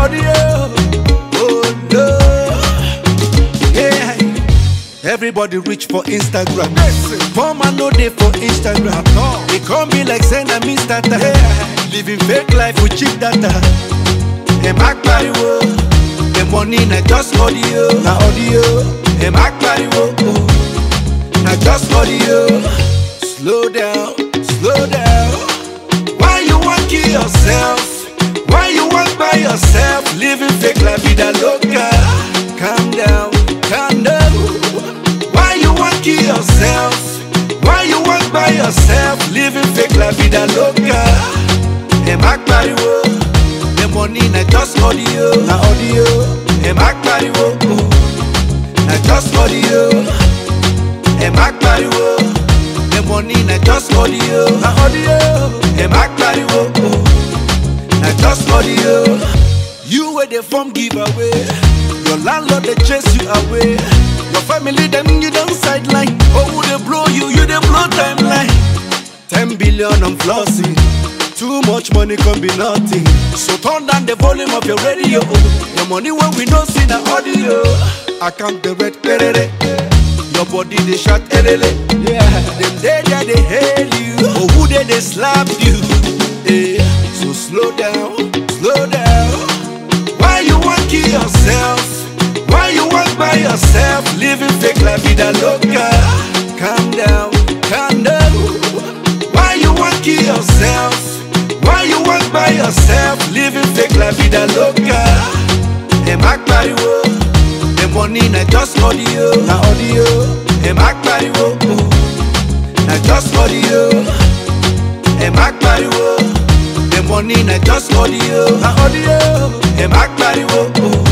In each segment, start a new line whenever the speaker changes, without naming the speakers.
audio. Oh no. Yeah. Everybody reach for Instagram. Poor man no day for Instagram. They call me like saying I'm Mr. Living fake life with cheap data. Hey, Mac Pariwo. The money na just audio. Na audio. Hey, Mac Pariwo. Na just audio. Slow down, slow down. Why you want kill yourself? Why you want by yourself? Living fake la vida loca. Calm down, calm down. Why you want kill yourself? Why you want by yourself? Living fake la vida loca. Hey, Mac Pariwo. The money na just audio. Na audio. Hey, Mac Pariwo. Na just audio. Hey, Mac Pariwo. The money na just audio. Na audio. Hey, Mac Pariwo. Na just audio. You where they form giveaway. Your landlord they chase you away. Your family them you don't sideline. Oh who they blow you, you they blow timeline. 10 billion I'm flossing. Too much money can be nothing. So turn down the volume of your radio. Your money when we don't see the audio. I count the red perere. Your body they shot elele. Yeah. Them they hail you. Oh who they slap you. Yeah. So slow down, slow down. Why you want kill yourself? Why you want by yourself? Living fake la vida loca. Calm down, calm down. Why you want kill yourself? Why you want by yourself? Living fake la vida loca. Hey, Mac Pariwo. The money na just audio. Na audio. Hey, Mac Pariwo. Na just audio. Hey, Mac Pariwo. The money na just audio. Na audio. Hey, Mac Pariwo.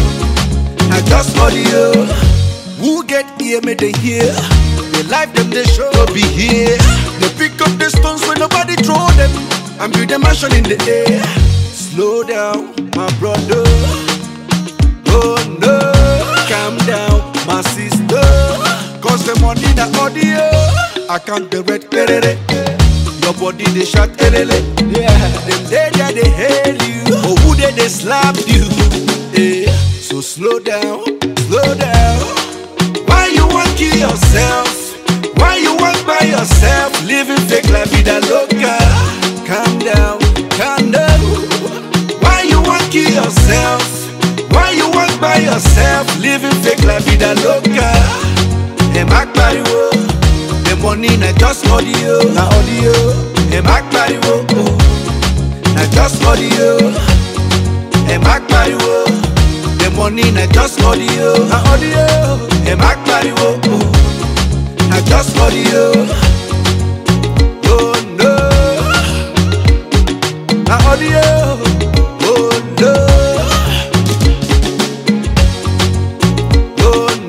Na just audio. Who get here may they hear? They life them they show be here. They pick up the stones when nobody throw them and build a mansion in the air. Slow down, my brother. Oh no. Calm down, my sister. Cause the money na audio. I count the red perere. Your body they shot elele. Yeah. Them they hail you. Oh who they slap you. Yeah. So slow down, slow down. Why you want kill yourself? Why you want by yourself? Living fake la vida loca. Calm down, calm down. Why you want kill yourself? Why you want by yourself? Living fake la vida loca. Hey, Mac Pariwo. The money na just audio. Na audio. Hey, Mac Pariwo. Na just audio. Hey, Mac Pariwo. The money na just audio. Na audio. Hey, Mac Pariwo. Na just audio. Oh no. Na audio. Oh no. Oh no.